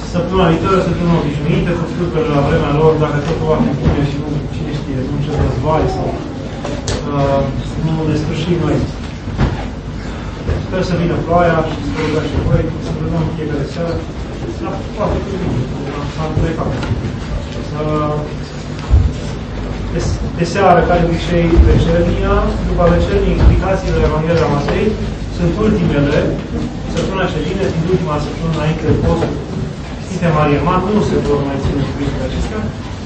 săptămâna viitoare, săptămâna obișnuită, cu slujbele la vremea lor, dacă totul va fi bine și nu, cine știe, nu ce război sau nu ne sfârșim noi. Sper să vină ploaia și să rugăm și voi, să rugăm fiecare seară. Da, poate că s-a întrecat. De seară, ca de obicei, vecernia, după vecernie, explicațiile Evangheliei Matei sunt ultimele, săptămâna ce vine, fiind ultima săptămână înainte de postul Sfinte Marie Mat, nu se vor mai ține subiectele acestea.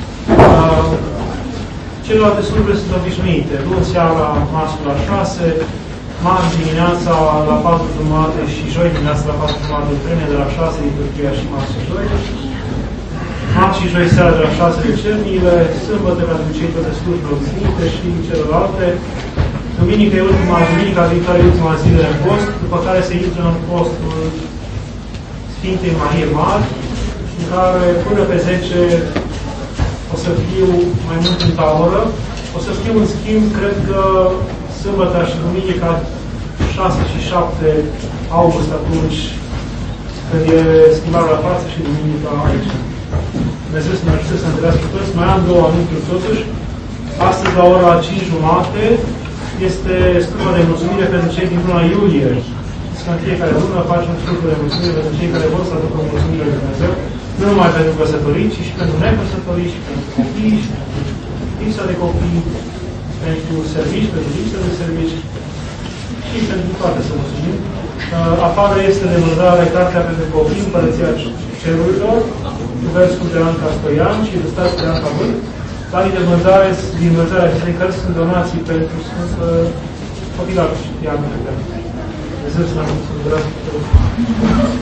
Celelalte slujbe sunt obișnuite. Luni seara, masul la 6, marți dimineața la 4:30 și joi dimineața la 4:30, vreme de la 6 din Turcia și marți și joi. Marți și joi seara de la 6 vecerniile, sâmbătă pentru cei toate slujbe obișnuite și celelalte. Duminică e ultima, duminica viitoare e ultima zi de post, după care se intră în postul Sfintei Marie Mari, în care până pe 10 o să fiu mai mult în tabără. O să fiu, în schimb, cred că sâmbătă și duminica 6 și 7 august, atunci când e schimbarea la față, și duminica aici. Dumnezeu să ne ajute să întâlnească toți. Mai am 2 anunțuri totuși. Astăzi, la ora 5:30, este slujba de mulțumire pentru cei din luna iulie. Știți că în fiecare lună facem slujba de mulțumire pentru cei care vor să aducă mulțumire de Dumnezeu. Nu numai pentru căsătoriți, ci și pentru necăsătoriți, și pentru copii, și pentru lipsa de copii, pentru servici, pentru lipsa de servici și pentru toate să mulțumim. Afară este de vânzare cartea pentru copii, Împărăția Cerurilor, cu versul de Anca Stoian și ilustrați de Anca Vânt. Banii de vânzare, din vânzarea acestei cărți, sunt donații pentru copilași și anul de Dumnezeu să ne ajute să